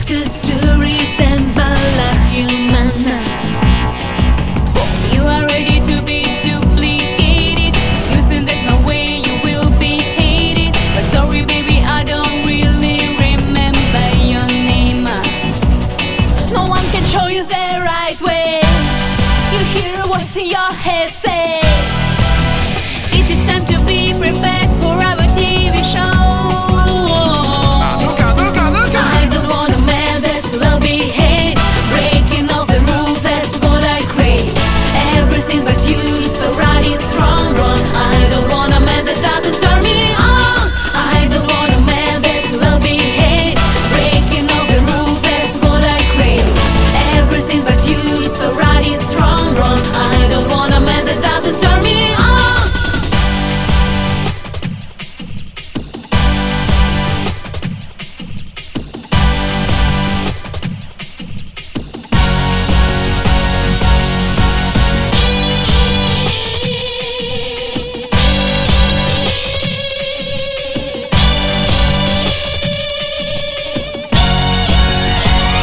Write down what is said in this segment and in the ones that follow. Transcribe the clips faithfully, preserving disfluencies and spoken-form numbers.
structure to resemble a human. You are ready to be duplicated. You think there's no way you will be hated, but sorry baby, I don't really remember your name. No one can show you the right way. You hear a voice in your head say, it is time to be prepared for our T V show. I don't want a man that's well behaved, breaking all the rules, that's what I crave. Everything but you, so right, it's wrong, wrong. I don't want a man that doesn't turn me on. I don't want a man that's well behaved, breaking all the rules, that's what I crave. Everything but you, so right, it's wrong, wrong. I don't want a man that doesn't turn me on.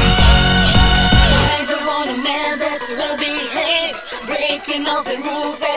Breaking all the rules.